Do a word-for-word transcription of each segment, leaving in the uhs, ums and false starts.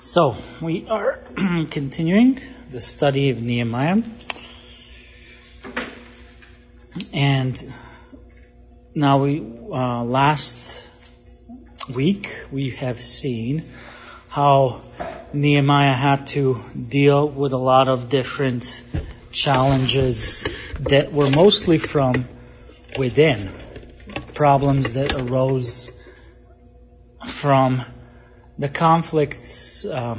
So, we are continuing the study of Nehemiah. And now we, uh, last week, we have seen how Nehemiah had to deal with a lot of different challenges that were mostly from within. Problems that arose from the conflicts um,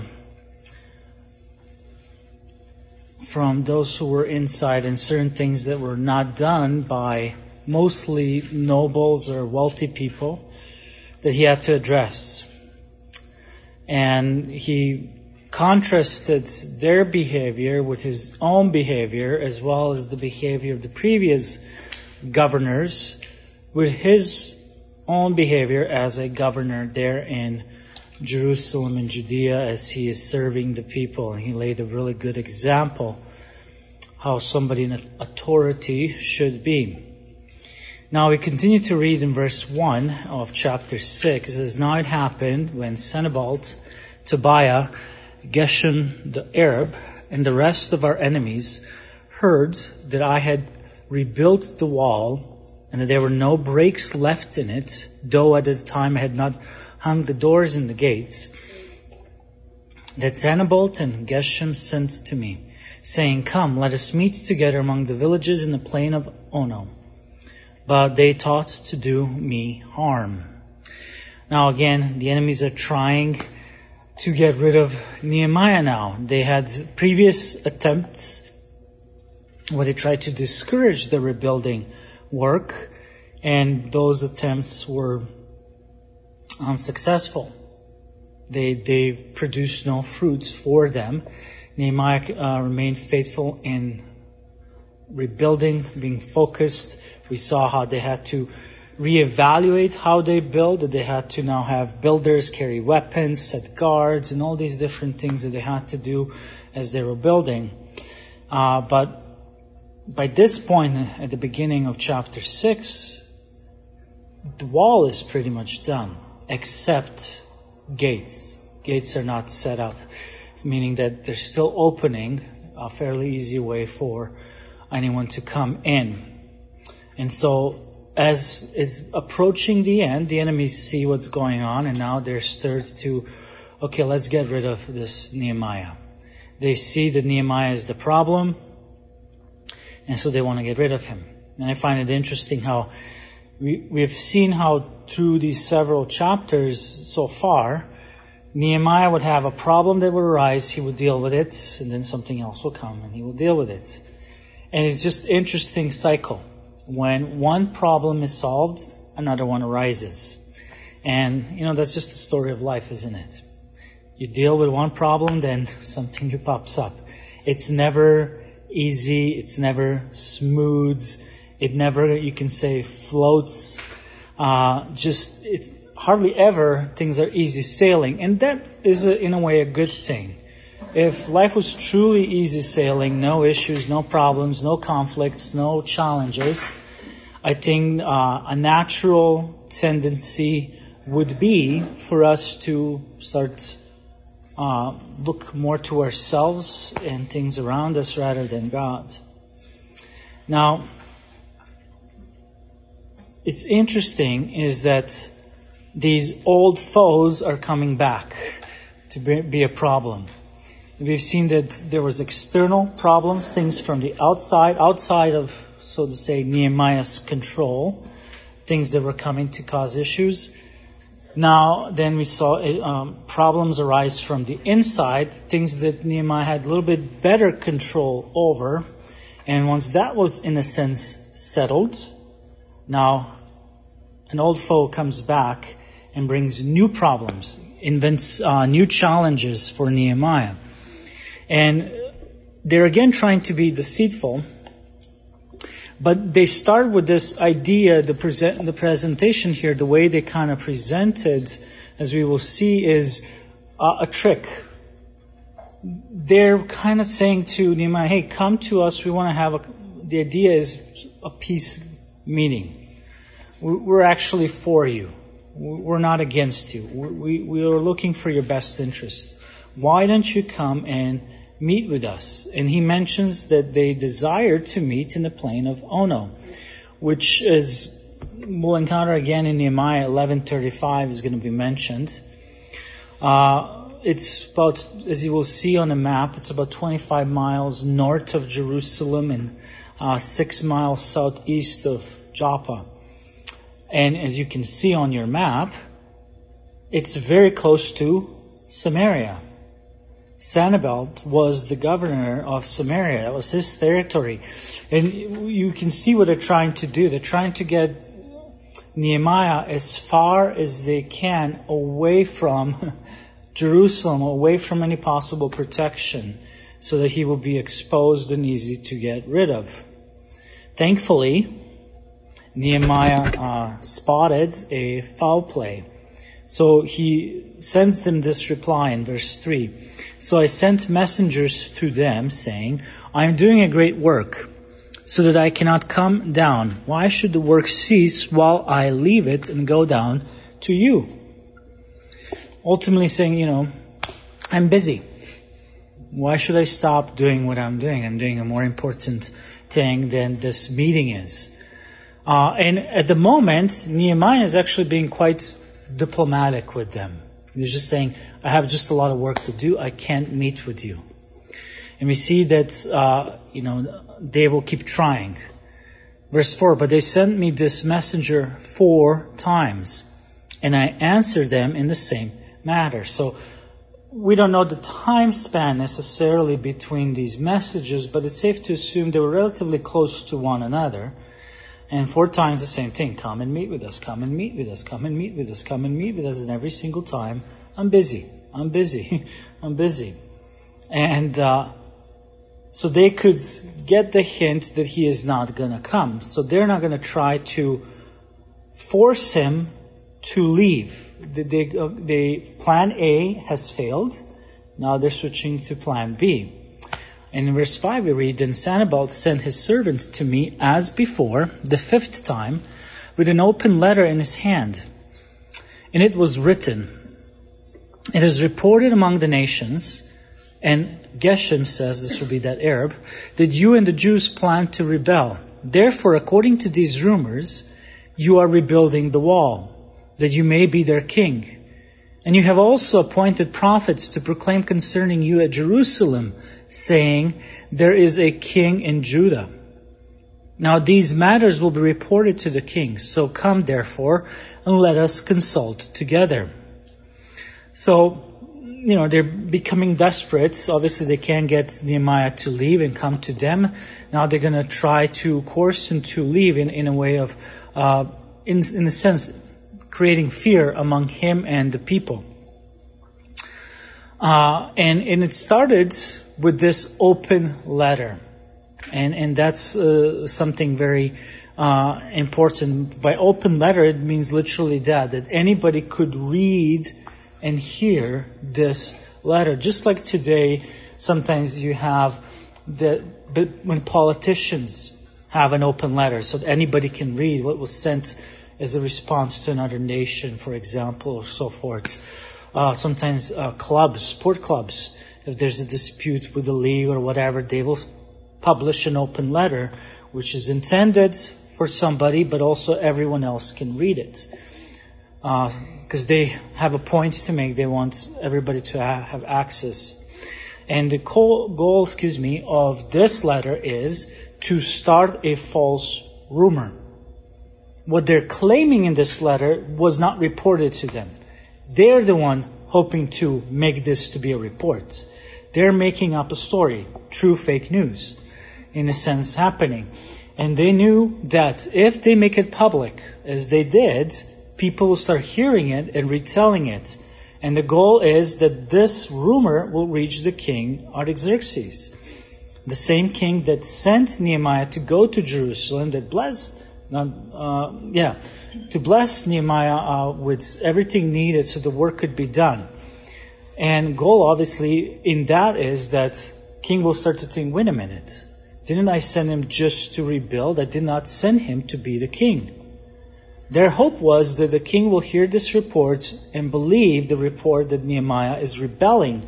from those who were inside, and certain things that were not done by mostly nobles or wealthy people that he had to address. And he contrasted their behavior with his own behavior, as well as the behavior of the previous governors, with his own behavior as a governor there in Jerusalem and Judea as he is serving the people. And he laid a really good example how somebody in authority should be. Now we continue to read in verse one of chapter six. It says, "Now it happened when Sanballat, Tobiah, Geshem the Arab, and the rest of our enemies heard that I had rebuilt the wall and that there were no breaks left in it, though at the time I had not hung the doors and the gates, that Sanballat and Geshem sent to me, saying, 'Come, let us meet together among the villages in the plain of Ono.' But they thought to do me harm." Now again, the enemies are trying to get rid of Nehemiah now. They had previous attempts where they tried to discourage the rebuilding work, and those attempts were unsuccessful. They they produced no fruits for them. Nehemiah uh, remained faithful in rebuilding, being focused. We saw how they had to reevaluate how they build, that they had to now have builders carry weapons, set guards, and all these different things that they had to do as they were building. Uh, but by this point, at the beginning of chapter six, the wall is pretty much done, except gates. Gates are not set up, meaning that they're still opening a fairly easy way for anyone to come in. And so as it's approaching the end, the enemies see what's going on, and now they're stirred to, okay, let's get rid of this Nehemiah. They see that Nehemiah is the problem, and so they want to get rid of him. And I find it interesting how we, we've seen how through these several chapters so far, Nehemiah would have a problem that would arise, he would deal with it, and then something else will come and he will deal with it. And it's just an interesting cycle. When one problem is solved, another one arises. And, you know, that's just the story of life, isn't it? You deal with one problem, then something new pops up. It's never easy, it's never smooth, it never, you can say, floats. Uh, just, it, hardly ever things are easy sailing. And that is, a, in a way, a good thing. If life was truly easy sailing, no issues, no problems, no conflicts, no challenges, I think uh, a natural tendency would be for us to start uh, look more to ourselves and things around us rather than God. Now, it's interesting is that these old foes are coming back to be, be a problem. We've seen that there was external problems, things from the outside, outside of, so to say, Nehemiah's control, things that were coming to cause issues. Now, then we saw um, problems arise from the inside, things that Nehemiah had a little bit better control over. And once that was, in a sense, settled, now an old foe comes back and brings new problems, invents uh, new challenges for Nehemiah. And they're again trying to be deceitful, but they start with this idea, the present, the presentation here, the way they kind of presented, as we will see, is uh, a trick. They're kind of saying to Nehemiah, hey, come to us, we want to have a, the idea is a peace meeting. We're actually for you. We're not against you. We, we are looking for your best interest. why don't you come and meet with us? And he mentions that they desire to meet in the plain of Ono, which is, we'll encounter again in Nehemiah eleven thirty-five is going to be mentioned. Uh, it's about, as you will see on the map, it's about twenty-five miles north of Jerusalem and uh, six miles southeast of Joppa. And as you can see on your map, it's very close to Samaria. Sanballat was the governor of Samaria. That was his territory. And you can see what they're trying to do. They're trying to get Nehemiah as far as they can away from Jerusalem, away from any possible protection, so that he will be exposed and easy to get rid of. Thankfully, Nehemiah uh, spotted a foul play. So he sends them this reply in verse three. So I sent messengers to them, saying, I am doing a great work, so that I cannot come down. Why should the work cease while I leave it and go down to you? Ultimately saying, you know, I'm busy. Why should I stop doing what I'm doing? I'm doing a more important thing than this meeting is. Uh, and at the moment, Nehemiah is actually being quite diplomatic with them. He's just saying, I have just a lot of work to do. I can't meet with you. And we see that, uh, you know, they will keep trying. Verse four, but they sent me this messenger four times, and I answered them in the same matter. So we don't know the time span necessarily between these messages, but it's safe to assume they were relatively close to one another. And four times the same thing. Come and meet with us. Come and meet with us. Come and meet with us. Come and meet with us. And every single time, I'm busy. I'm busy. I'm busy. And uh, so they could get the hint that he is not going to come. So they're not going to try to force him to leave. They, they, uh, they, plan A has failed. Now they're switching to plan B. And in verse five we read, Then Sanballat sent his servant to me as before, the fifth time, with an open letter in his hand. And it was written, It is reported among the nations, and Geshem says, this will be that Arab, that you and the Jews plan to rebel. Therefore, according to these rumors, you are rebuilding the wall, that you may be their king. And you have also appointed prophets to proclaim concerning you at Jerusalem, saying, There is a king in Judah. Now these matters will be reported to the king. So come, therefore, and let us consult together. So, you know, they're becoming desperate. Obviously, they can't get Nehemiah to leave and come to them. Now they're going to try to coerce him to leave in, in a way of, uh, in, in a sense, creating fear among him and the people. Uh, and, and it started with this open letter. And, and that's uh, something very uh, important. By open letter, it means literally that, that anybody could read and hear this letter. Just like today, sometimes you have the, but when politicians have an open letter, so that anybody can read what was sent as a response to another nation, for example, or so forth. Uh, sometimes uh, clubs, sport clubs, if there's a dispute with the league or whatever, they will publish an open letter, which is intended for somebody, but also everyone else can read it. Because uh, they have a point to make. They want everybody to ha- have access. And the goal, goal, excuse me, of this letter is to start a false rumor. What they're claiming in this letter was not reported to them. They're the one hoping to make this to be a report. They're making up a story, true fake news, in a sense happening. And they knew that if they make it public, as they did, people will start hearing it and retelling it. And the goal is that this rumor will reach the king Artaxerxes, the same king that sent Nehemiah to go to Jerusalem, that blessed Uh, yeah, to bless Nehemiah uh, with everything needed so the work could be done. And goal, obviously, in that is that king will start to think, wait a minute, didn't I send him just to rebuild? I did not send him to be the king. Their hope was that the king will hear this report and believe the report that Nehemiah is rebelling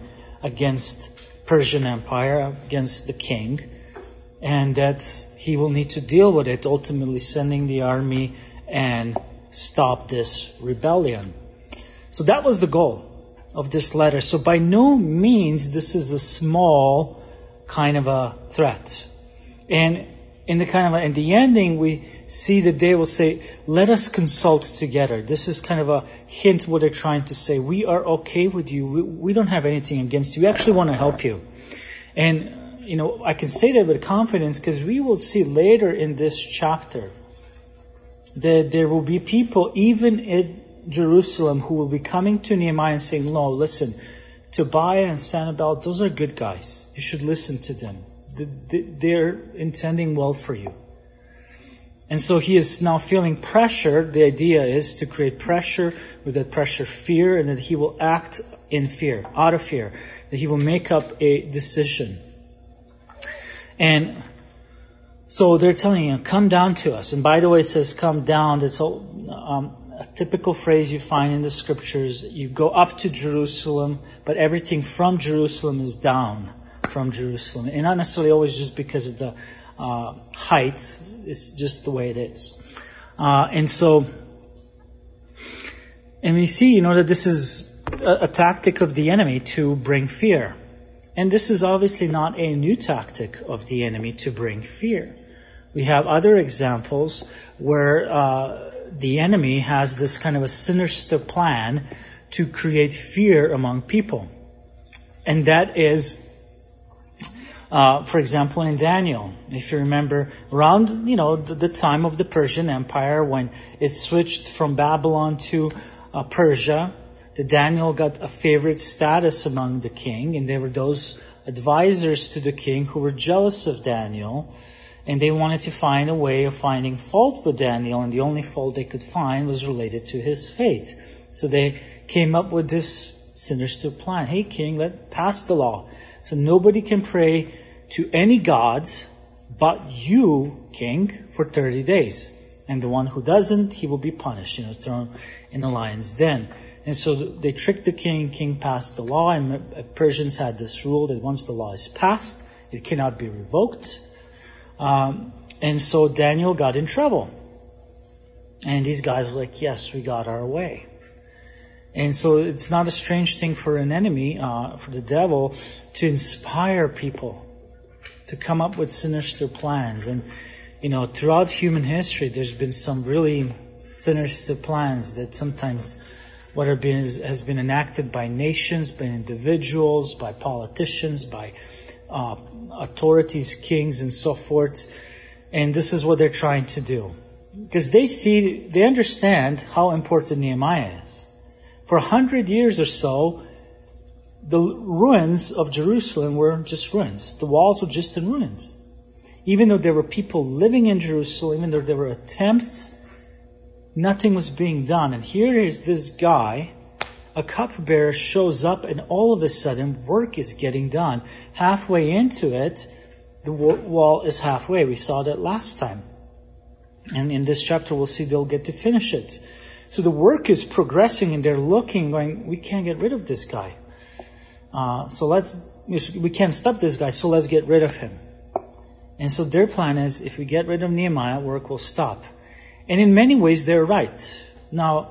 against Persian Empire, against the king, and that he will need to deal with it, ultimately sending the army and stop this rebellion. So that was the goal of this letter. So by no means this is a small kind of a threat. And in the kind of a, in the ending, we see that they will say, "Let us consult together." This is kind of a hint what they're trying to say. We are okay with you. We, we don't have anything against you. We actually want to help you. And you know, I can say that with confidence because we will see later in this chapter that there will be people even in Jerusalem who will be coming to Nehemiah and saying, "No, listen, Tobiah and Sanballat, those are good guys. You should listen to them. They're intending well for you." And so he is now feeling pressure. The idea is to create pressure, with that pressure fear, and that he will act in fear, out of fear, that he will make up a decision. And so they're telling him, "Come down to us." And by the way, it says "come down." That's um, a typical phrase you find in the scriptures. You go up to Jerusalem, but everything from Jerusalem is down from Jerusalem. And not necessarily always just because of the uh, height. It's just the way it is. Uh, and so, and we see, you know, that this is a, a tactic of the enemy to bring fear. And this is obviously not a new tactic of the enemy to bring fear. We have other examples where uh, the enemy has this kind of a sinister plan to create fear among people. And that is, uh, for example, in Daniel. If you remember, around, you know, the, the time of the Persian Empire, when it switched from Babylon to uh, Persia, the Daniel got a favorite status among the king, and there were those advisors to the king who were jealous of Daniel, and they wanted to find a way of finding fault with Daniel, and the only fault they could find was related to his faith. So they came up with this sinister plan. "Hey, king, let pass the law, so nobody can pray to any gods but you, king, for thirty days. And the one who doesn't, he will be punished, you know, thrown in the lion's den." And so they tricked the king. King passed the law, and Persians had this rule that once the law is passed, it cannot be revoked. Um, and so Daniel got in trouble. And these guys were like, "Yes, we got our way." And so it's not a strange thing for an enemy, uh, for the devil, to inspire people to come up with sinister plans. And, you know, throughout human history, there's been some really sinister plans that sometimes what have been, has been enacted by nations, by individuals, by politicians, by uh, authorities, kings, and so forth. And this is what they're trying to do. Because they see, they understand how important Nehemiah is. For a hundred years or so, the ruins of Jerusalem were just ruins. The walls were just in ruins. Even though there were people living in Jerusalem, even though there were attempts, nothing was being done. And here is this guy, a cupbearer, shows up, and all of a sudden work is getting done. Halfway into it, the wall is halfway. We saw that last time. And in this chapter we'll see they'll get to finish it. So the work is progressing, and they're looking, going, "We can't get rid of this guy. Uh, so let's, we can't stop this guy, so let's get rid of him." And so their plan is, if we get rid of Nehemiah, work will stop. And in many ways, they're right. Now,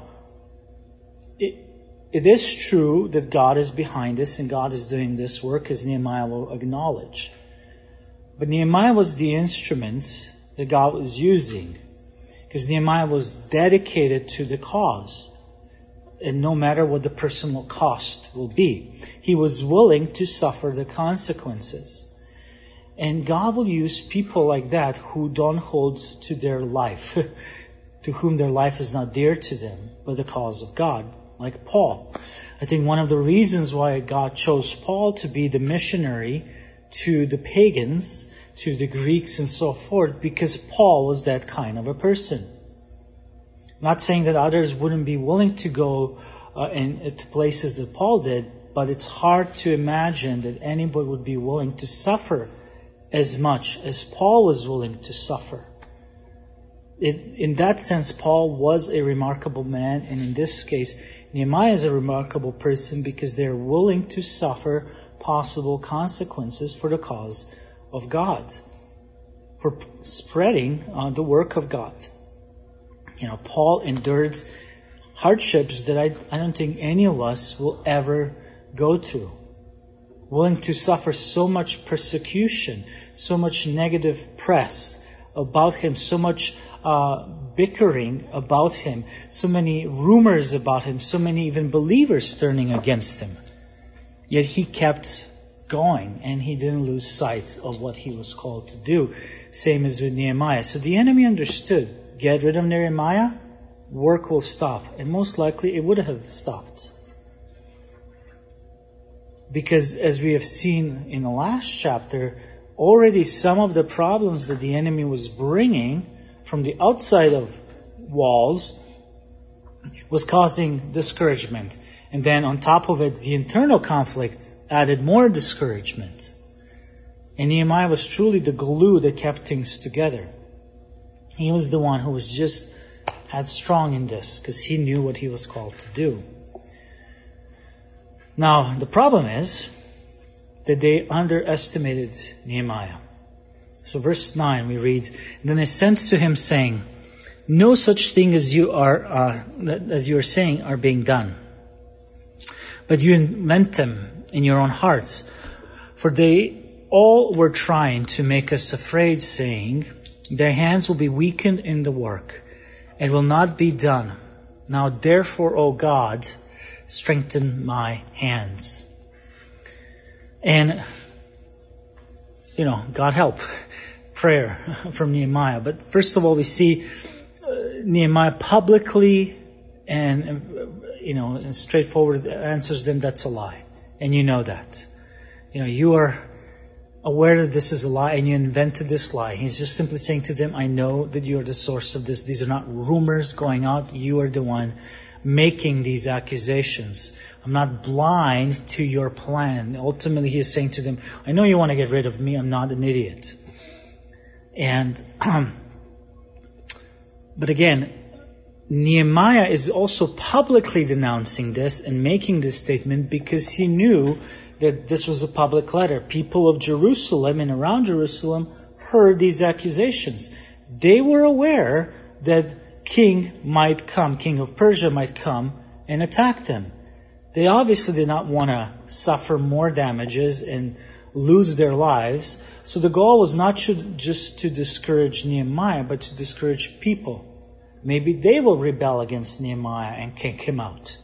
it, it is true that God is behind this and God is doing this work, as Nehemiah will acknowledge. But Nehemiah was the instrument that God was using, because Nehemiah was dedicated to the cause. And no matter what the personal cost will be, he was willing to suffer the consequences. And God will use people like that who don't hold to their life, to whom their life is not dear to them, but the cause of God, like Paul. I think one of the reasons why God chose Paul to be the missionary to the pagans, to the Greeks and so forth, because Paul was that kind of a person. Not saying that others wouldn't be willing to go uh, in, uh, to places that Paul did, but it's hard to imagine that anybody would be willing to suffer as much as Paul was willing to suffer. It, in that sense, Paul was a remarkable man, and in this case, Nehemiah is a remarkable person because they're willing to suffer possible consequences for the cause of God, for p- spreading uh, the work of God. You know, Paul endured hardships that I, I don't think any of us will ever go through. Willing to suffer so much persecution, so much negative press about him, so much uh, bickering about him, so many rumors about him, so many even believers turning against him. Yet he kept going and he didn't lose sight of what he was called to do. Same as with Nehemiah. So the enemy understood, get rid of Nehemiah, work will stop. And most likely it would have stopped. Because as we have seen in the last chapter, already some of the problems that the enemy was bringing from the outside of walls was causing discouragement. And then on top of it, the internal conflict added more discouragement. And Nehemiah was truly the glue that kept things together. He was the one who was just had strong in this because he knew what he was called to do. Now, the problem is that they underestimated Nehemiah. So verse nine we read, Then I sent to him saying, No such thing as you are uh, as you are saying are being done. But you invent them in your own hearts. For they all were trying to make us afraid, saying, Their hands will be weakened in the work, and will not be done. Now therefore, O God, strengthen my hands. And, you know, God help, prayer from Nehemiah. But first of all, we see uh, Nehemiah publicly and, you know, straightforward answers them, that's a lie. And you know that. You know, you are aware that this is a lie and you invented this lie. He's just simply saying to them, I know that you are the source of this. These are not rumors going out. You are the one making these accusations. I'm not blind to your plan. Ultimately, he is saying to them, I know you want to get rid of me. I'm not an idiot. And, um, but again, Nehemiah is also publicly denouncing this and making this statement because he knew that this was a public letter. People of Jerusalem and around Jerusalem heard these accusations. They were aware that king might come, king of Persia might come and attack them. They obviously did not want to suffer more damages and lose their lives. So the goal was not just to discourage Nehemiah, but to discourage people. Maybe they will rebel against Nehemiah and kick him out.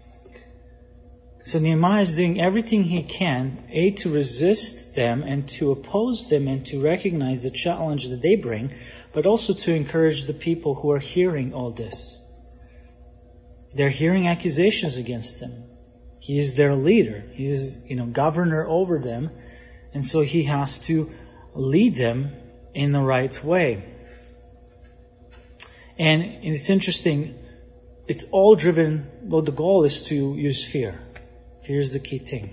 So Nehemiah is doing everything he can, A, to resist them and to oppose them and to recognize the challenge that they bring, but also to encourage the people who are hearing all this. They're hearing accusations against him. He is their leader. He is, you know, governor over them. And so he has to lead them in the right way. And it's interesting, it's all driven, well, the goal is to use fear. Fear is the key thing.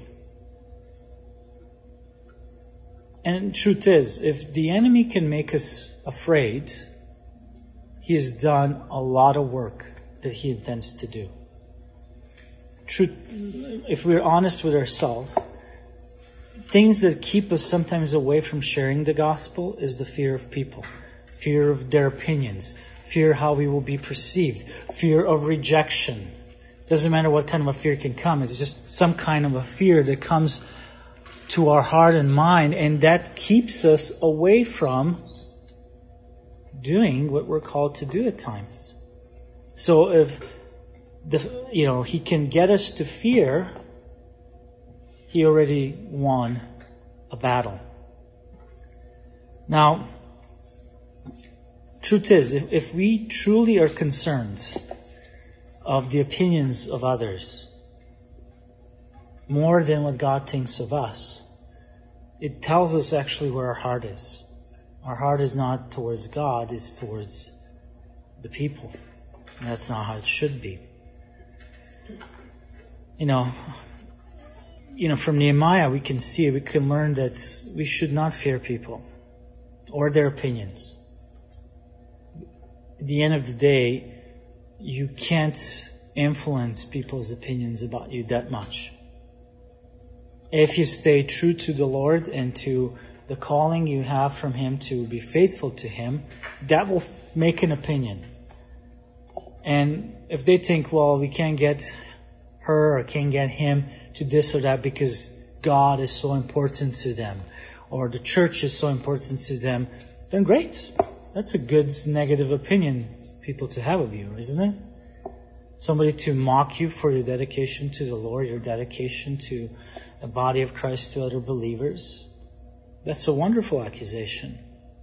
And truth is, if the enemy can make us afraid, he has done a lot of work that he intends to do. Truth, if we're honest with ourselves, things that keep us sometimes away from sharing the gospel is the fear of people, fear of their opinions, fear how we will be perceived, fear of rejection. Doesn't matter what kind of a fear can come. It's just some kind of a fear that comes to our heart and mind, and that keeps us away from doing what we're called to do at times. So if the you know he can get us to fear, he already won a battle. Now, truth is, if, if we truly are concerned of the opinions of others more than what God thinks of us, it tells us actually where our heart is. Our heart is not towards God, it's towards the people. And that's not how it should be. You know, you know, from Nehemiah we can see, we can learn that we should not fear people or their opinions. At the end of the day, you can't influence people's opinions about you that much. if you stay true to the Lord and to the calling you have from Him to be faithful to Him, that will make an opinion. And if they think, well, we can't get her or can't get him to this or that because God is so important to them, or the church is so important to them, then great. That's a good negative opinion people to have of you, isn't it? Somebody to mock you for your dedication to the Lord, your dedication to the body of Christ, to other believers. That's a wonderful accusation.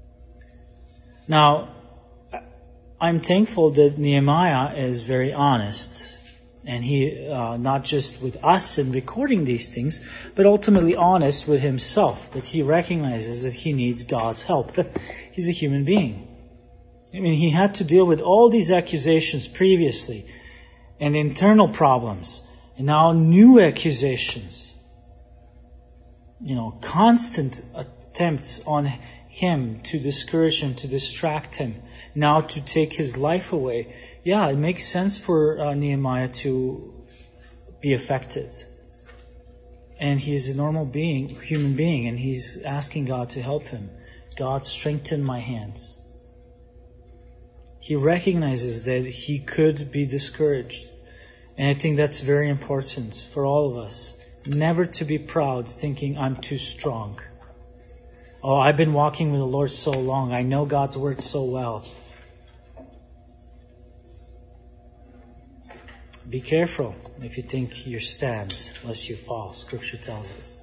Now, I'm thankful that Nehemiah is very honest. And he, uh, not just with us in recording these things, but ultimately honest with himself, that he recognizes that he needs God's help. He's a human being. I mean, he had to deal with all these accusations previously, and internal problems, and now new accusations. You know, constant attempts on him to discourage him, to distract him, now to take his life away. Yeah, it makes sense for uh, Nehemiah to be affected. And he is a normal being, human being, and he's asking God to help him. God, strengthen my hands. He recognizes that he could be discouraged. And I think that's very important for all of us. Never to be proud, thinking I'm too strong. Oh, I've been walking with the Lord so long. I know God's word so well. Be careful if you think you stand, lest you fall. Scripture tells us.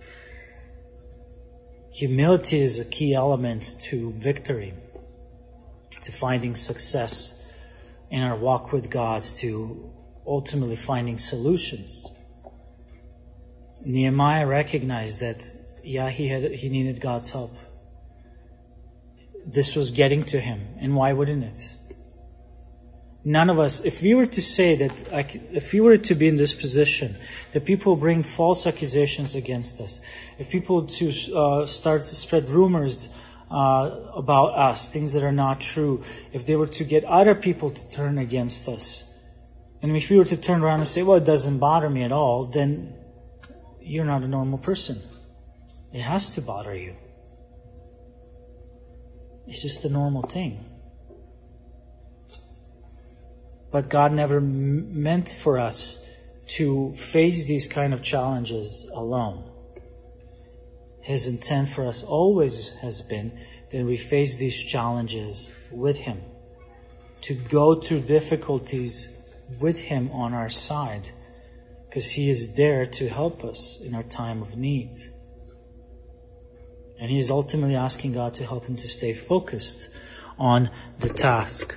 Humility is a key element to victory, to finding success in our walk with God, to ultimately finding solutions. Nehemiah recognized that, yeah, he had he needed God's help. This was getting to him, and why wouldn't it? None of us, if we were to say that, if we were to be in this position, that people bring false accusations against us, if people to uh, start to spread rumors uh, about us, things that are not true, if they were to get other people to turn against us, and if we were to turn around and say, well, it doesn't bother me at all, then you're not a normal person. It has to bother you. It's just a normal thing. But God never m- meant for us to face these kind of challenges alone. His intent for us always has been that we face these challenges with Him, to go through difficulties with Him on our side, because He is there to help us in our time of need. And He is ultimately asking God to help him to stay focused on the task.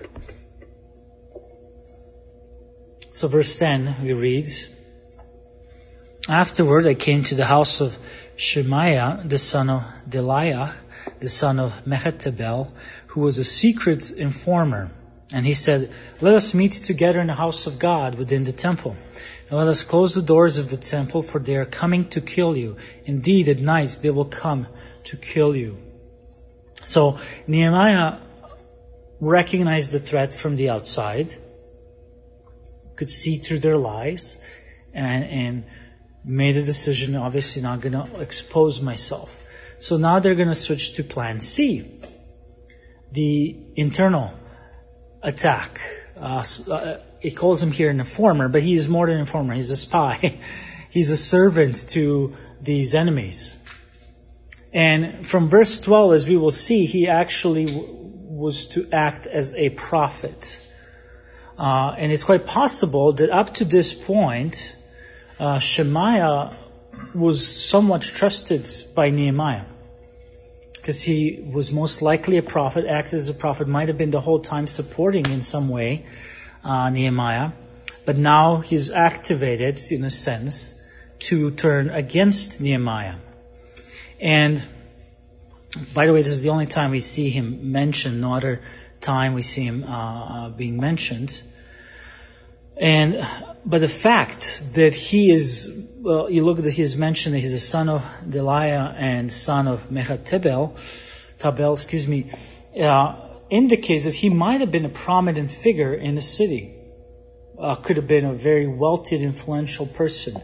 So verse ten, we read, Afterward I came to the house of Shemaiah, the son of Delaiah, the son of Mehetabel, who was a secret informer. And he said, Let us meet together in the house of God within the temple. And let us close the doors of the temple, for they are coming to kill you. Indeed, at night they will come to kill you. So Nehemiah recognized the threat from the outside, could see through their lies, and, and made a decision, obviously not going to expose myself. So now they're going to switch to plan C, the internal attack. Uh, uh, it calls him here an informer, but he is more than an informer. He's a spy. He's a servant to these enemies. And from verse twelve, as we will see, he actually w- was to act as a prophet. Uh, and it's quite possible that up to this point, uh, Shemaiah was somewhat trusted by Nehemiah, because he was most likely a prophet, acted as a prophet, might have been the whole time supporting in some way uh, Nehemiah. But now he's activated, in a sense, to turn against Nehemiah. And by the way, this is the only time we see him mentioned. No other time we see him uh, being mentioned. And but the fact that he is, well, you look at his mention that he's a son of Delaiah and son of Mehetabel, Tabel, excuse me, uh, indicates that he might have been a prominent figure in the city. Uh, could have been a very wealthy and influential person.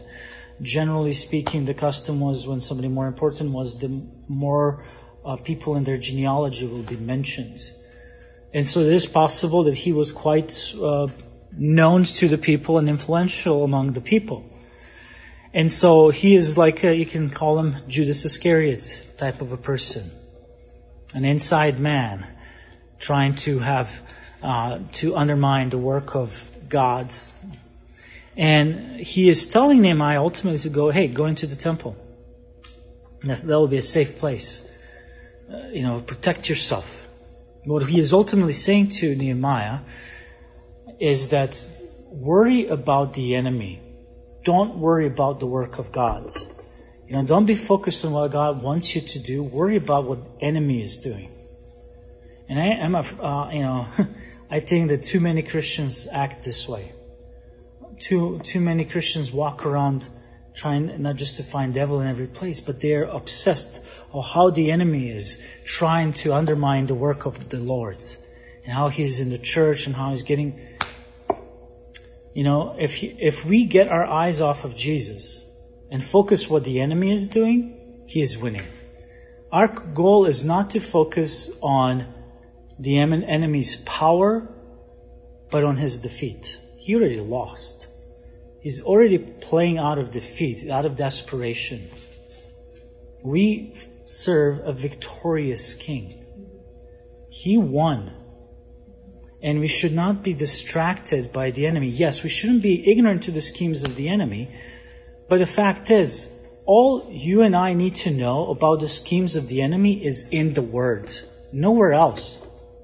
generally speaking, the custom was when somebody more important was, the more uh, people in their genealogy will be mentioned. And so it is possible that he was quite uh, known to the people and influential among the people. And so he is like, a, you can call him Judas Iscariot type of a person. An inside man trying to have, uh, to undermine the work of God. And he is telling Nehemiah ultimately to go, hey, go into the temple. That will be a safe place. Uh, you know, protect yourself. What he is ultimately saying to Nehemiah is that worry about the enemy. Don't worry about the work of God. You know, don't be focused on what God wants you to do. Worry about what the enemy is doing. And I am, a, uh, you know, I think that too many Christians act this way. Too too many Christians walk around trying not just to find devil in every place, but they are obsessed of how the enemy is trying to undermine the work of the Lord, and how he's in the church and how he's getting. You know, if he, if we get our eyes off of Jesus and focus what the enemy is doing, he is winning. Our goal is not to focus on the enemy's power, but on his defeat. He already lost. He's already playing out of defeat, out of desperation. We serve a victorious king. He won. And we should not be distracted by the enemy. Yes, we shouldn't be ignorant to the schemes of the enemy. But the fact is, all you and I need to know about the schemes of the enemy is in the Word. Nowhere else.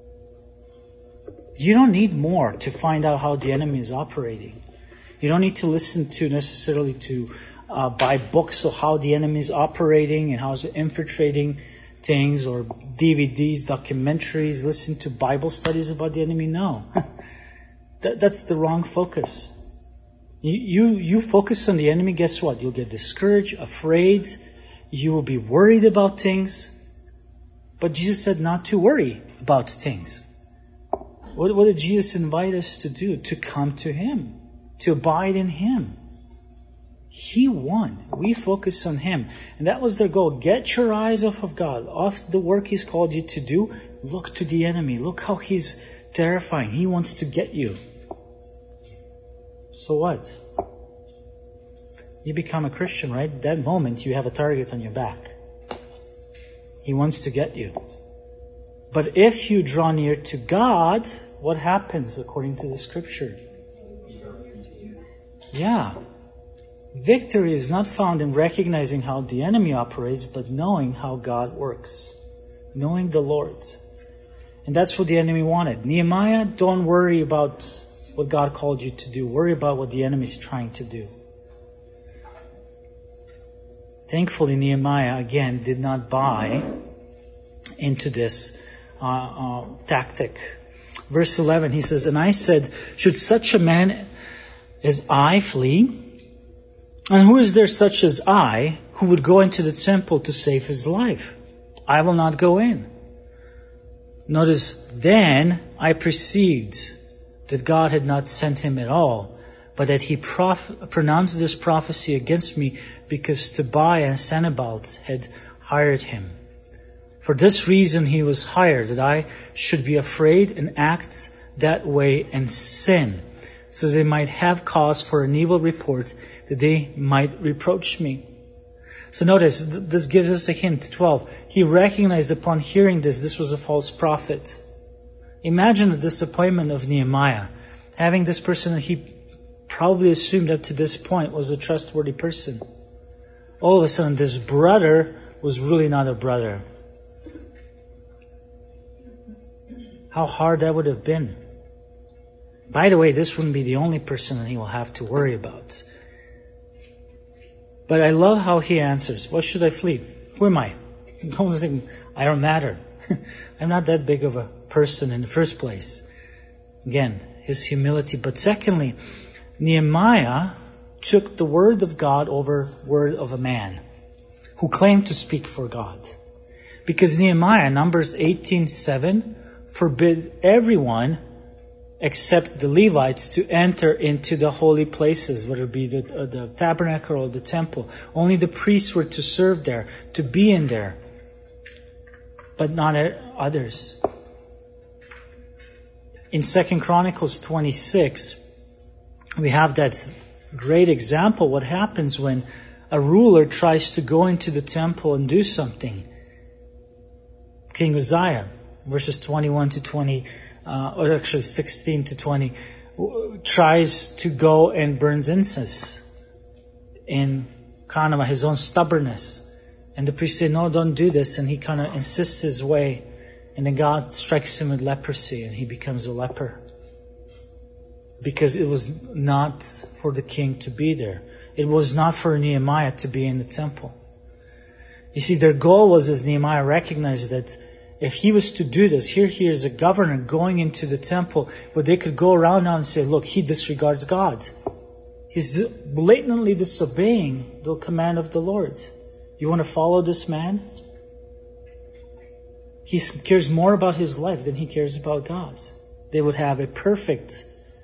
You don't need more to find out how the enemy is operating. You don't need to listen to necessarily to uh, buy books of how the enemy is operating and how it's infiltrating things, or D V Ds, documentaries, listen to Bible studies about the enemy. No. that, that's the wrong focus. You, you, you focus on the enemy, guess what? You'll get discouraged, afraid. You will be worried about things. But Jesus said not to worry about things. What, what did Jesus invite us to do? To come to Him. To abide in Him. He won. We focus on Him. And that was their goal. Get your eyes off of God, off the work He's called you to do. Look to the enemy. Look how he's terrifying. He wants to get you. So what? You become a Christian, right? That moment you have a target on your back. He wants to get you. But if you draw near to God, what happens according to the Scripture? Yeah. Victory is not found in recognizing how the enemy operates, but knowing how God works. Knowing the Lord. And that's what the enemy wanted. Nehemiah, don't worry about what God called you to do. Worry about what the enemy is trying to do. Thankfully, Nehemiah, again, did not buy into this uh, uh, tactic. Verse eleven, he says, "And I said, should such a man as I flee? And who is there such as I who would go into the temple to save his life? I will not go in." Notice, then I perceived that God had not sent him at all, but that he prof- pronounced this prophecy against me because Tobiah and Sanballat had hired him. For this reason he was hired, that I should be afraid and act that way and sin, so they might have cause for an evil report, that they might reproach me. So notice, this gives us a hint. twelve. He recognized upon hearing this, this was a false prophet. Imagine the disappointment of Nehemiah, having this person that he probably assumed up to this point was a trustworthy person. All of a sudden, this brother was really not a brother. How hard that would have been. By the way, this wouldn't be the only person that he will have to worry about. But I love how he answers. What should I flee? Who am I? I don't matter. I'm not that big of a person in the first place. Again, his humility. But secondly, Nehemiah took the word of God over word of a man who claimed to speak for God. Because Nehemiah, Numbers eighteen seven, forbid everyone except the Levites to enter into the holy places, whether it be the, uh, the tabernacle or the temple. Only the priests were to serve there, to be in there, but not others. In Second Chronicles twenty-six, we have that great example, what happens when a ruler tries to go into the temple and do something. King Uzziah, verses twenty-one to twenty, uh, or actually sixteen to twenty, tries to go and burns incense in kind of his own stubbornness. And the priest said, no, don't do this. And he kind of insists his way. And then God strikes him with leprosy and he becomes a leper. Because it was not for the king to be there. It was not for Nehemiah to be in the temple. You see, their goal was, as Nehemiah recognized, that if he was to do this, here he is a governor going into the temple, but they could go around now and say, look, he disregards God. He's blatantly disobeying the command of the Lord. You want to follow this man? He cares more about his life than he cares about God's. They would have a perfect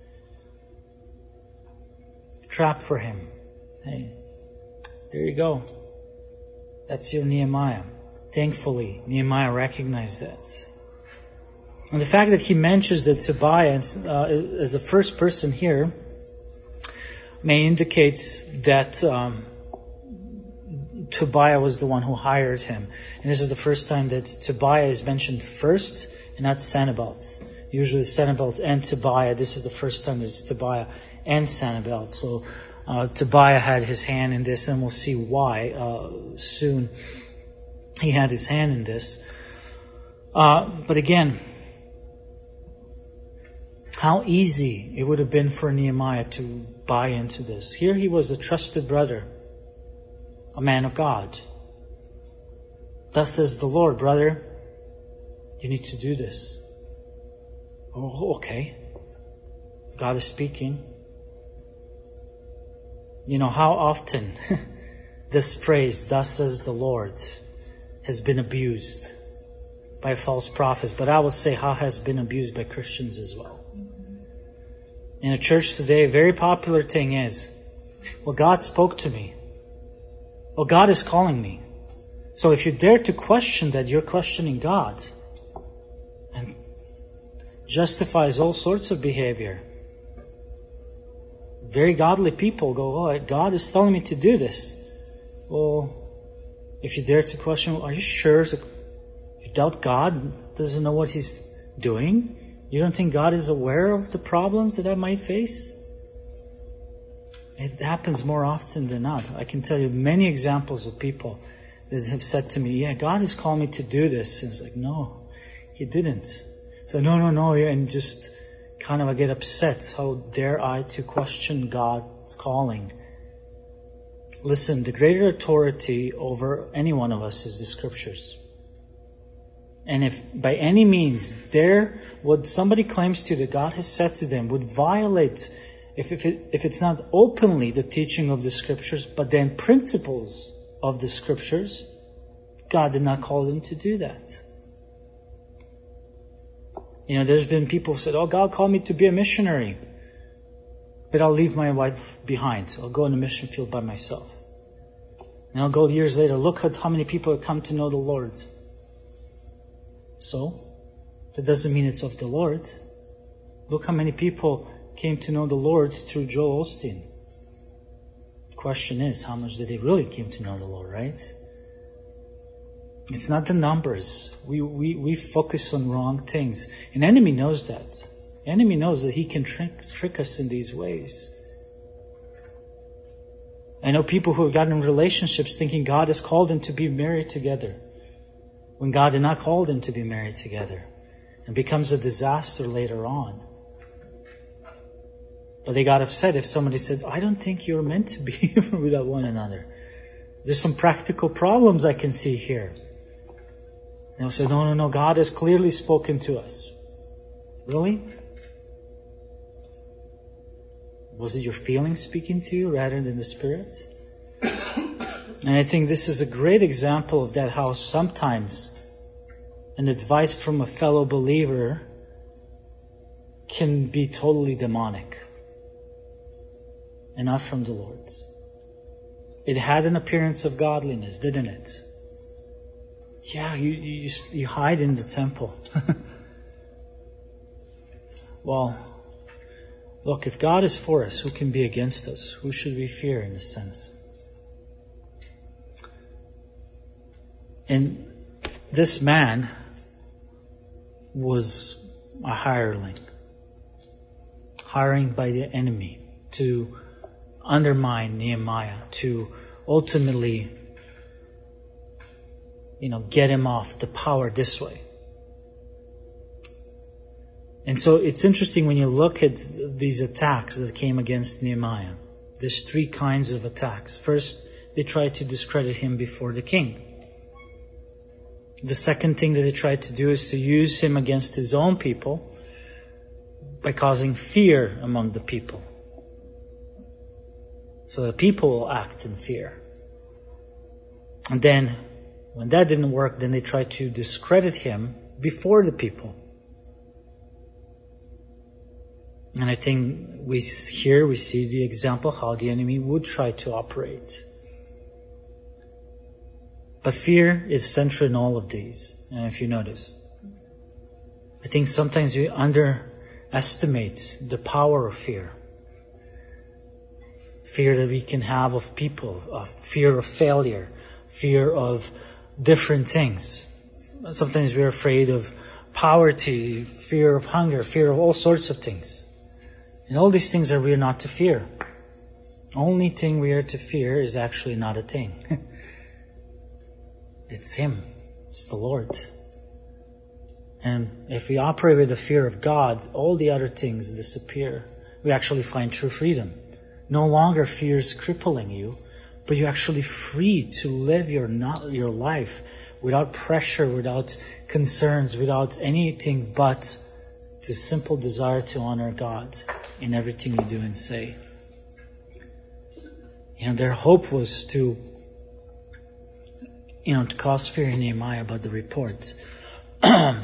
trap for him. Hey, there you go. That's your Nehemiah. Thankfully, Nehemiah recognized that. And the fact that he mentions that Tobiah uh, as the first person here may indicate that um, Tobiah was the one who hired him. And this is the first time that Tobiah is mentioned first and not Sanballat. Usually Sanballat and Tobiah. This is the first time that it's Tobiah and Sanballat. So uh, Tobiah had his hand in this, and we'll see why uh, soon. He had his hand in this. Uh, but again, how easy it would have been for Nehemiah to buy into this. Here he was a trusted brother, a man of God. Thus says the Lord, brother, you need to do this. Oh, okay. God is speaking. You know, how often this phrase, thus says the Lord, has been abused by false prophets. But I will say how has been abused by Christians as well. In a church today, a very popular thing is, well, God spoke to me. Well, God is calling me. So if you dare to question that, you're questioning God. And justifies all sorts of behavior. Very godly people go, oh, God is telling me to do this. Well, if you dare to question, are you sure? You doubt God doesn't know what He's doing? You don't think God is aware of the problems that I might face? It happens more often than not. I can tell you many examples of people that have said to me, yeah, God has called me to do this. And it's like, no, He didn't. So no, no, no. And just kind of I get upset. How dare I to question God's calling? Listen, the greater authority over any one of us is the Scriptures. And if by any means there, what somebody claims to that God has said to them would violate, if if, it, if it's not openly the teaching of the Scriptures, but then principles of the Scriptures, God did not call them to do that. You know, there's been people who said, oh, God called me to be a missionary, but I'll leave my wife behind. I'll go in the mission field by myself. And I'll go years later, look at how many people have come to know the Lord. So, that doesn't mean it's of the Lord. Look how many people came to know the Lord through Joel Osteen. The question is, how much did they really came to know the Lord, right? It's not the numbers. We, we, we focus on wrong things. An enemy knows that. The enemy knows that he can trick, trick us in these ways. I know people who have gotten in relationships thinking God has called them to be married together, when God did not call them to be married together, and becomes a disaster later on. But they got upset if somebody said, I don't think you're meant to be with one another. There's some practical problems I can see here. And they'll say, no, no, no, God has clearly spoken to us. Really? Was it your feelings speaking to you rather than the Spirit? And I think this is a great example of that, how sometimes an advice from a fellow believer can be totally demonic and not from the Lord. It had an appearance of godliness, didn't it? Yeah, you, you, you hide in the temple. Well, look, if God is for us, who can be against us? Who should we fear in a sense? And this man was a hireling, hiring by the enemy to undermine Nehemiah, to ultimately, you know, get him off the power this way. And so it's interesting when you look at these attacks that came against Nehemiah. There's three kinds of attacks. First, they tried to discredit him before the king. The second thing that they tried to do is to use him against his own people by causing fear among the people. So the people will act in fear. And then, when that didn't work, then they tried to discredit him before the people. And I think we here we see the example how the enemy would try to operate. But fear is central in all of these. And if you notice, I think sometimes we underestimate the power of fear. Fear that we can have of people, of fear of failure, fear of different things. Sometimes we're afraid of poverty, fear of hunger, fear of all sorts of things. And all these things are we are not to fear. Only thing we are to fear is actually not a thing. It's Him. It's the Lord. And if we operate with the fear of God, all the other things disappear. We actually find true freedom. No longer fear is crippling you, but you're actually free to live your not your life without pressure, without concerns, without anything but the simple desire to honor God in everything you do and say. You know, their hope was to, you know, to cause fear in Nehemiah about the report. But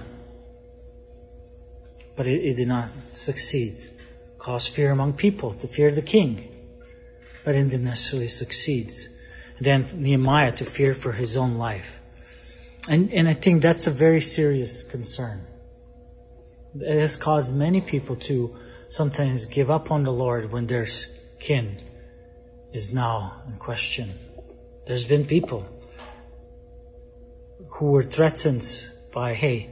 it, it did not succeed. Cause fear among people, to fear the king. But it didn't necessarily succeed. And then Nehemiah to fear for his own life. And, and I think that's a very serious concern. It has caused many people to sometimes give up on the Lord when their skin is now in question. There's been people who were threatened by, hey,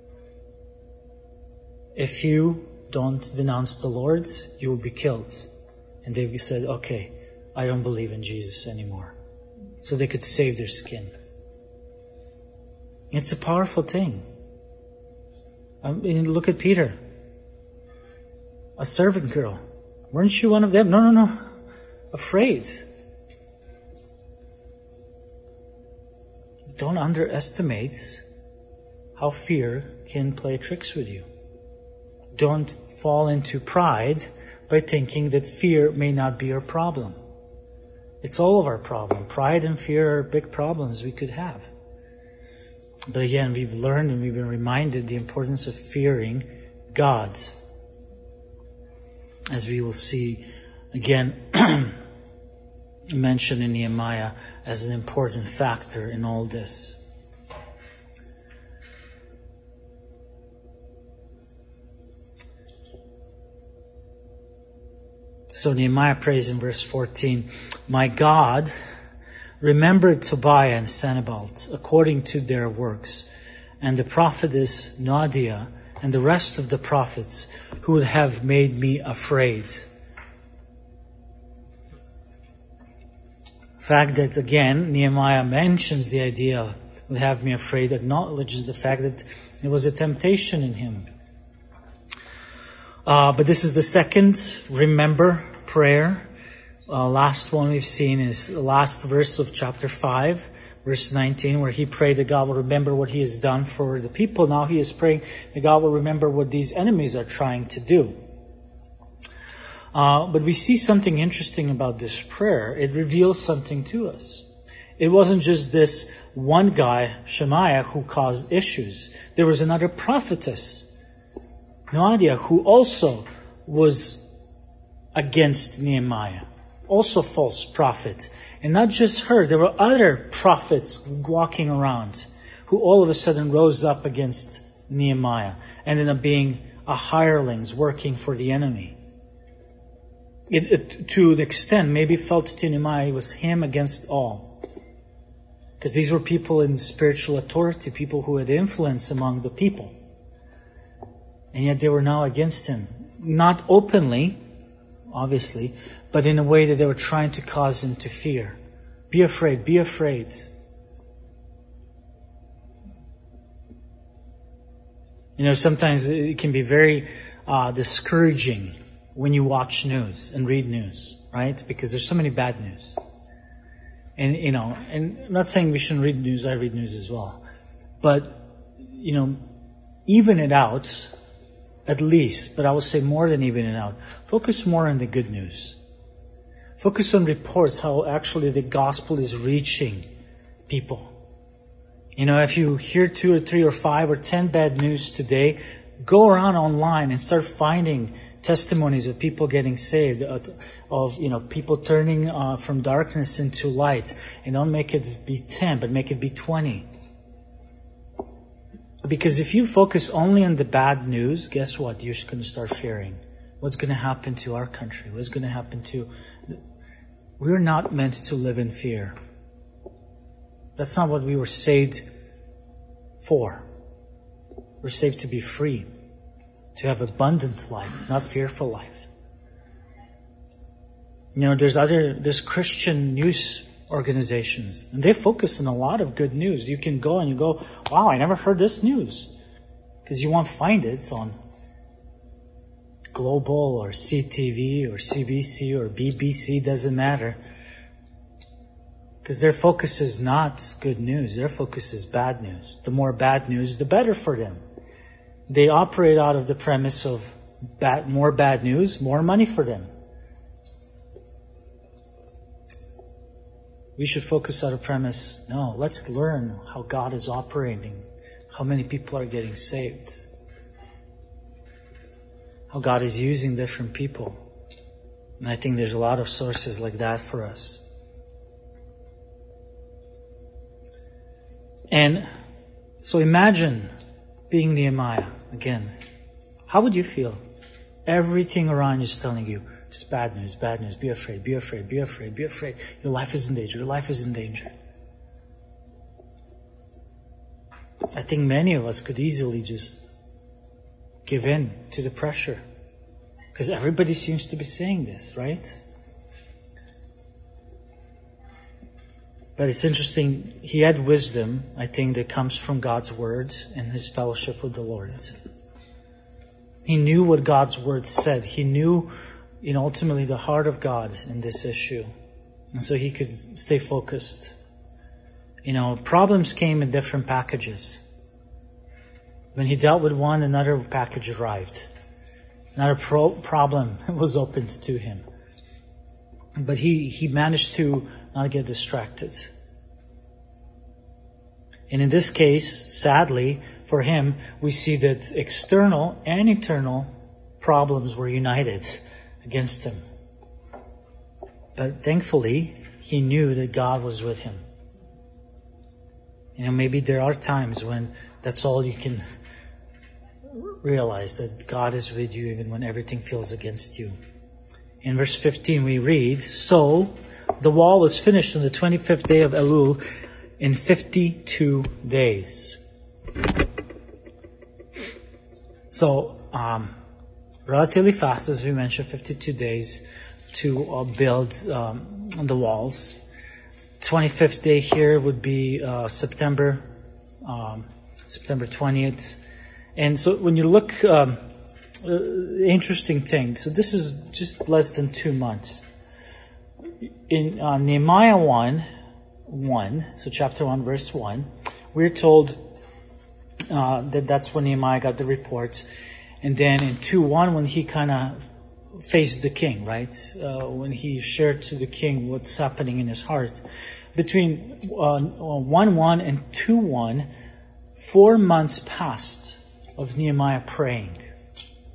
if you don't denounce the Lord, you will be killed. And they said, okay, I don't believe in Jesus anymore. So they could save their skin. It's a powerful thing. I mean, look at Peter. A servant girl. Weren't you one of them? No, no, no. Afraid. Don't underestimate how fear can play tricks with you. Don't fall into pride by thinking that fear may not be our problem. It's all of our problem. Pride and fear are big problems we could have. But again, we've learned and we've been reminded the importance of fearing God. As we will see again mentioned in Nehemiah as an important factor in all this. So Nehemiah prays in verse fourteen, my God remembered Tobiah and Sanballat according to their works, and the prophetess Noadiah and the rest of the prophets who would have made me afraid. The fact that again Nehemiah mentions the idea would have me afraid acknowledges the fact that there was a temptation in him. Uh, but this is the second remember prayer. Uh, last one we've seen is the last verse of chapter five, verse nineteen, where he prayed that God will remember what He has done for the people. Now he is praying that God will remember what these enemies are trying to do. Uh, but we see something interesting about this prayer. It reveals something to us. It wasn't just this one guy, Shemaiah, who caused issues. There was another prophetess Noadiah, who also was against Nehemiah, also false prophet. And not just her, there were other prophets walking around who all of a sudden rose up against Nehemiah, ended up being a hirelings working for the enemy. It, it, to an extent, maybe felt to Nehemiah it was him against all. Because these were people in spiritual authority, people who had influence among the people. And yet they were now against him. Not openly, obviously, but in a way that they were trying to cause him to fear. Be afraid, be afraid. You know, sometimes it can be very uh, discouraging when you watch news and read news, right? Because there's so many bad news. And, you know, and I'm not saying we shouldn't read news, I read news as well. But, you know, even it out, at least, but I will say more than even it out. Focus more on the good news. Focus on reports, how actually the gospel is reaching people. You know, if you hear two or three or five or ten bad news today, go around online and start finding testimonies of people getting saved, of, you know, people turning uh, from darkness into light. And don't make it be ten, but make it be twenty. Because if you focus only on the bad news, guess what? You're going to start fearing. What's going to happen to our country? What's going to happen to... We're not meant to live in fear. That's not what we were saved for. We're saved to be free, to have abundant life, not fearful life. You know, there's other, there's Christian news organizations, and they focus on a lot of good news. You can go and you go, wow, I never heard this news. Because you won't find it. It's on Global or C T V or C B C or B B C, doesn't matter. Because their focus is not good news. Their focus is bad news. The more bad news, the better for them. They operate out of the premise of bad, more bad news, more money for them. We should focus on a premise, no, let's learn how God is operating, how many people are getting saved, how God is using different people. And I think there's a lot of sources like that for us. And so imagine being Nehemiah again. How would you feel? Everything around you is telling you, just bad news, bad news, be afraid, be afraid, be afraid, be afraid. Your life is in danger, your life is in danger. I think many of us could easily just give in to the pressure. Because everybody seems to be saying this, right? But it's interesting, he had wisdom, I think, that comes from God's Word and his fellowship with the Lord. He knew what God's Word said. He knew, you know, ultimately the heart of God in this issue. And so he could stay focused. You know, problems came in different packages. When he dealt with one, another package arrived. Another pro- problem was opened to him. But he, he managed to not get distracted. And in this case, sadly, for him, we see that external and internal problems were united against him. But thankfully, he knew that God was with him. You know, maybe there are times when that's all you can realize, that God is with you even when everything feels against you. In verse fifteen we read, so the wall was finished on the twenty-fifth day of Elul in fifty-two days. So, um, relatively fast, as we mentioned, fifty-two days to uh, build um, the walls. twenty-fifth day here would be uh, September, um, September twentieth. And so when you look, um, uh, interesting thing. So this is just less than two months. In uh, Nehemiah one, one, so chapter one, verse one, we're told uh, that that's when Nehemiah got the report. And then in two one, when he kind of faced the king, right? Uh, when he shared to the king what's happening in his heart. Between uh, one one and two one, four months passed of Nehemiah praying.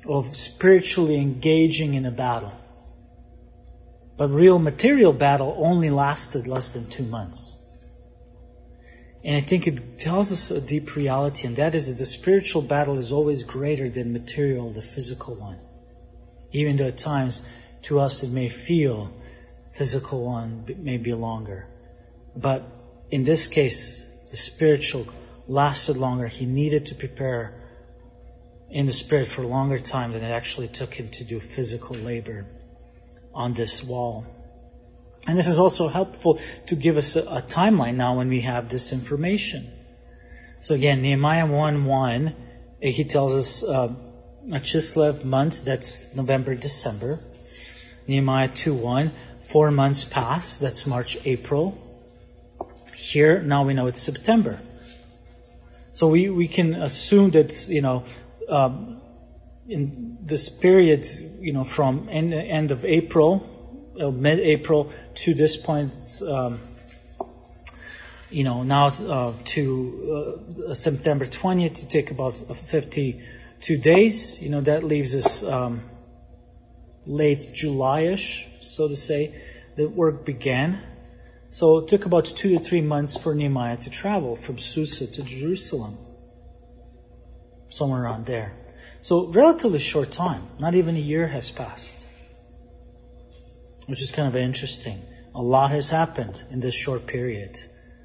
of spiritually engaging in a battle. But real material battle only lasted less than two months. And I think it tells us a deep reality, and that is that the spiritual battle is always greater than material, the physical one. Even though at times to us it may feel physical one may be longer. But in this case, the spiritual lasted longer. He needed to prepare in the spirit for a longer time than it actually took him to do physical labor on this wall. And this is also helpful to give us a, a timeline now when we have this information. So again, Nehemiah one one, he tells us uh, a Chislev month, that's November, December. Nehemiah two one, four months pass, that's March, April. Here, now we know it's September. So we, we can assume that, you know, um, in this period, you know, from end, end of April, uh, mid-April to this point, um, you know, now uh, to uh, September twentieth, to take about fifty-two days. You know, that leaves us um, late July-ish, so to say, that work began. So it took about two to three months for Nehemiah to travel from Susa to Jerusalem. Somewhere around there. So relatively short time. Not even a year has passed. Which is kind of interesting. A lot has happened in this short period.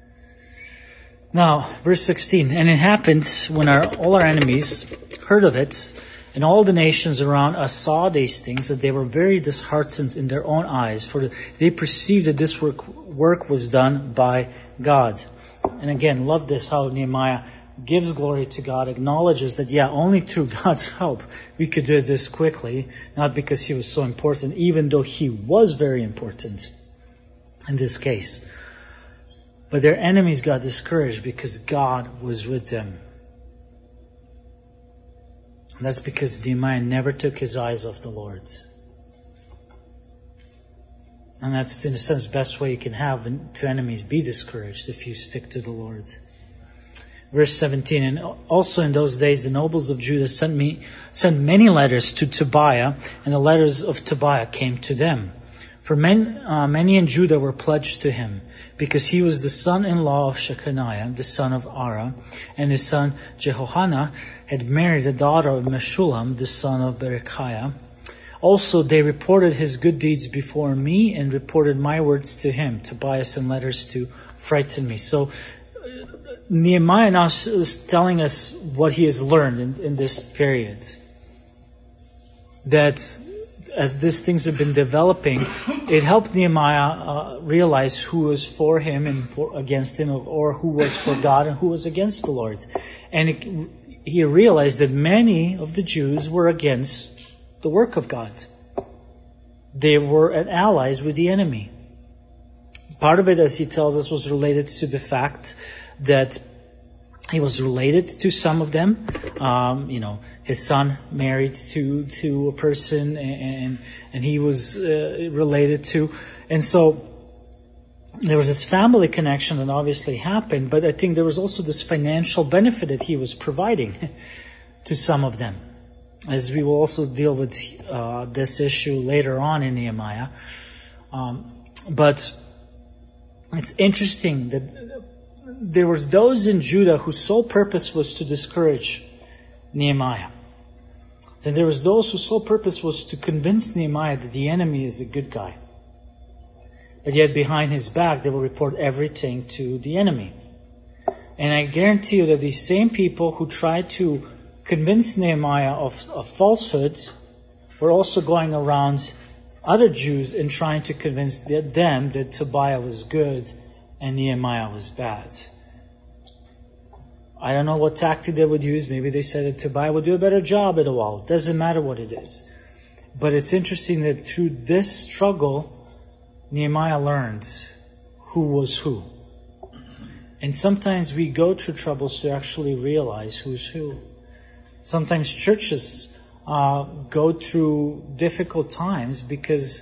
Now, verse sixteen. And it happened when our, all our enemies heard of it, and all the nations around us saw these things, that they were very disheartened in their own eyes, for they perceived that this work, work was done by God. And again, love this, how Nehemiah gives glory to God, acknowledges that, yeah, only through God's help we could do this quickly, not because he was so important, even though he was very important in this case. But their enemies got discouraged because God was with them. And that's because Nehemiah never took his eyes off the Lord. And that's, in a sense, the best way you can have to enemies be discouraged, if you stick to the Lord. Verse seventeen, and also in those days the nobles of Judah sent me sent many letters to Tobiah, and the letters of Tobiah came to them. For men, uh, many in Judah were pledged to him, because he was the son-in-law of Shechaniah, the son of Ara, and his son Jehohanan had married the daughter of Meshullam, the son of Berechiah. Also they reported his good deeds before me, and reported my words to him. Tobiah sent letters to frighten me. So Nehemiah now is telling us what he has learned in, in this period. That as these things have been developing, it helped Nehemiah uh, realize who was for him and for, against him, or who was for God and who was against the Lord. And it, he realized that many of the Jews were against the work of God. They were allies with the enemy. Part of it, as he tells us, was related to the fact that he was related to some of them. Um, you know, his son married to to a person, and and he was uh, related to, and so there was this family connection that obviously happened. But I think there was also this financial benefit that he was providing to some of them, as we will also deal with uh, this issue later on in Nehemiah. Um, but it's interesting that there were those in Judah whose sole purpose was to discourage Nehemiah. Then there was those whose sole purpose was to convince Nehemiah that the enemy is a good guy. But yet behind his back they will report everything to the enemy. And I guarantee you that these same people who tried to convince Nehemiah of, of falsehood were also going around other Jews and trying to convince them that Tobiah was good and Nehemiah was bad. I don't know what tactic they would use. Maybe they said that Tobiah would do a better job at the wall. It doesn't matter what it is. But it's interesting that through this struggle, Nehemiah learns who was who. And sometimes we go through troubles to actually realize who's who. Sometimes churches uh, go through difficult times because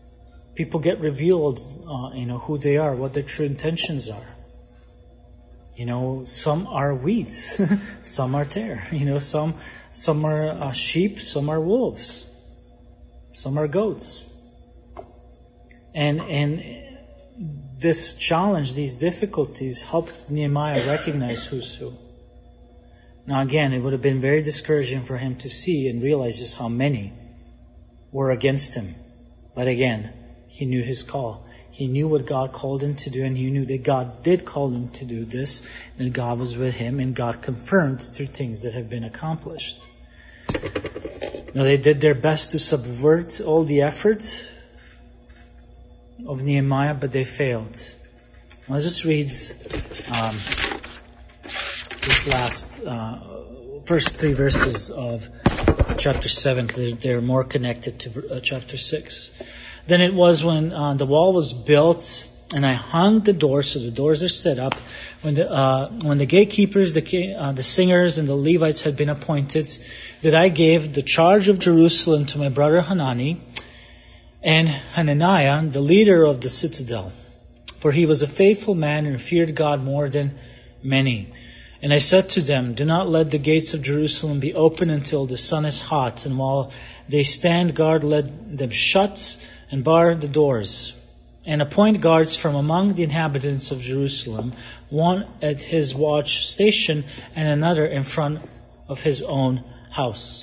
people get revealed, uh, you know, who they are, what their true intentions are. You know, some are weeds, some are tare. You know, some some are uh, sheep, some are wolves, some are goats. And and this challenge, these difficulties, helped Nehemiah recognize who's who. Now again, it would have been very discouraging for him to see and realize just how many were against him. But again, he knew his call. He knew what God called him to do, and he knew that God did call him to do this, and God was with him, and God confirmed through things that have been accomplished. Now they did their best to subvert all the efforts of Nehemiah, but they failed. Let's just read um, this last uh, first three verses of chapter seven, because they're more connected to uh, chapter six. Then it was when uh, the wall was built, and I hung the doors, so the doors are set up. When the uh, when the gatekeepers, the uh, the singers, and the Levites had been appointed, that I gave the charge of Jerusalem to my brother Hanani and Hananiah, the leader of the citadel, for he was a faithful man and feared God more than many. And I said to them, do not let the gates of Jerusalem be open until the sun is hot, and while they stand guard, let them shut and bar the doors. And appoint guards from among the inhabitants of Jerusalem, one at his watch station and another in front of his own house.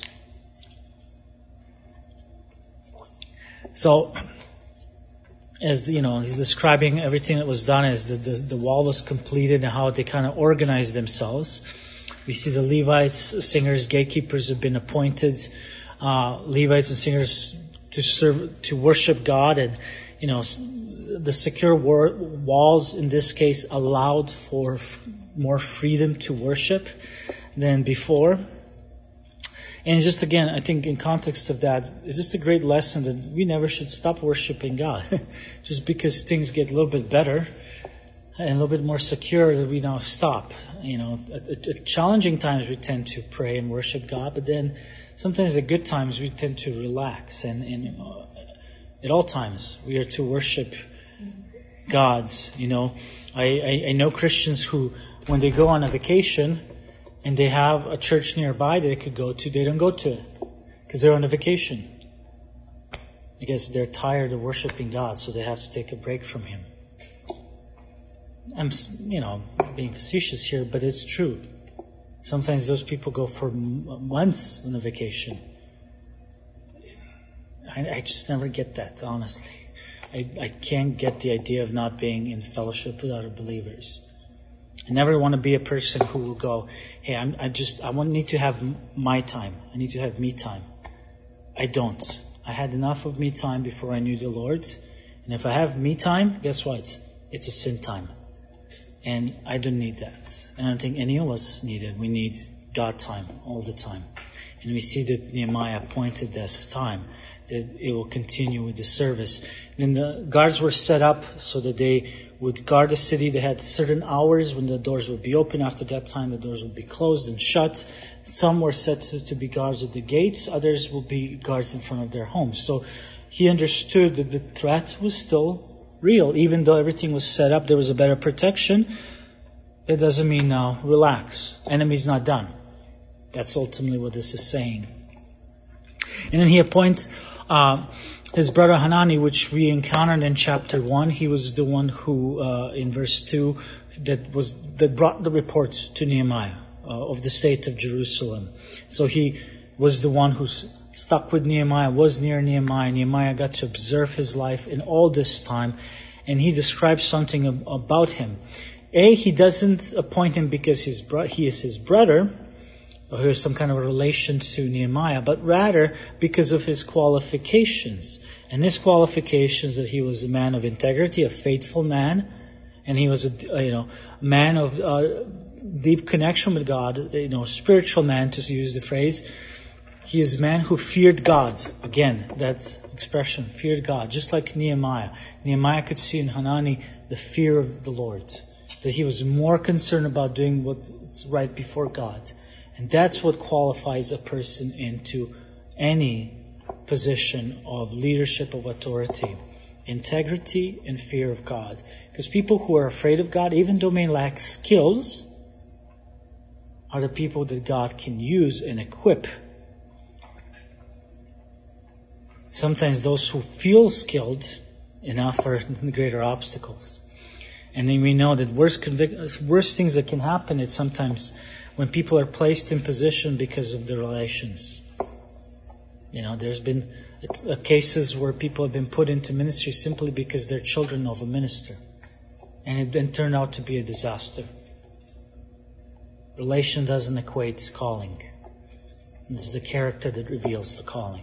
So, as you know, he's describing everything that was done as the, the, the wall was completed and how they kind of organized themselves. We see the Levites, singers, gatekeepers have been appointed. Uh, Levites and singers to serve, to worship God, and you know, the secure war, walls in this case allowed for f- more freedom to worship than before. And just again, I think in context of that, it's just a great lesson that we never should stop worshiping God. Just because things get a little bit better and a little bit more secure, that we now stop. You know, at, at, at challenging times we tend to pray and worship God, but then sometimes at good times we tend to relax. And, and uh, at all times we are to worship God. You know, I, I, I know Christians who, when they go on a vacation, and they have a church nearby that they could go to, they don't go to it because they're on a vacation. I guess they're tired of worshiping God, so they have to take a break from Him. I'm, you know, being facetious here, but it's true. Sometimes those people go for months on a vacation. I, I just never get that, honestly. I, I can't get the idea of not being in fellowship with other believers. I never want to be a person who will go, hey, I'm, I just, I want, need to have my time. I need to have me time. I don't. I had enough of me time before I knew the Lord. And if I have me time, guess what? It's a sin time. And I don't need that. I don't think any of us need it. We need God time all the time. And we see that Nehemiah appointed this time, that it will continue with the service. Then the guards were set up so that they would guard the city. They had certain hours when the doors would be open. After that time, the doors would be closed and shut. Some were set to, to be guards at the gates. Others would be guards in front of their homes. So he understood that the threat was still real. Even though everything was set up, there was a better protection. That doesn't mean now relax. Enemy's not done. That's ultimately what this is saying. And then he appoints uh, his brother Hanani, which we encountered in chapter one. He was the one who, uh, in verse two, that was that brought the report to Nehemiah uh, of the state of Jerusalem. So he was the one who stuck with Nehemiah, was near Nehemiah. Nehemiah got to observe his life in all this time, and he describes something ab- about him. A, he doesn't appoint him because he's bro- he is his brother, or there's some kind of a relation to Nehemiah, but rather because of his qualifications. And his qualifications, that he was a man of integrity, a faithful man, and he was a you know man of uh, deep connection with God, you know, spiritual man, to use the phrase. He is a man who feared God. Again, that expression, feared God, just like Nehemiah. Nehemiah could see in Hanani the fear of the Lord, that he was more concerned about doing what's right before God. And that's what qualifies a person into any position of leadership, of authority. Integrity and fear of God. Because people who are afraid of God, even though may lack skills, are the people that God can use and equip. Sometimes those who feel skilled enough are the greater obstacles. And then we know that worst, convic- worst things that can happen is sometimes when people are placed in position because of the relations. You know, there's been uh, cases where people have been put into ministry simply because they're children of a minister. And it then turned out to be a disaster. Relation doesn't equate calling. It's the character that reveals the calling.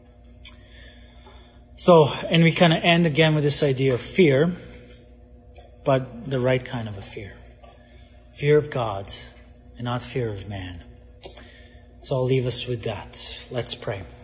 So, and we kind of end again with this idea of fear, but the right kind of a fear. Fear of God and not fear of man. So I'll leave us with that. Let's pray.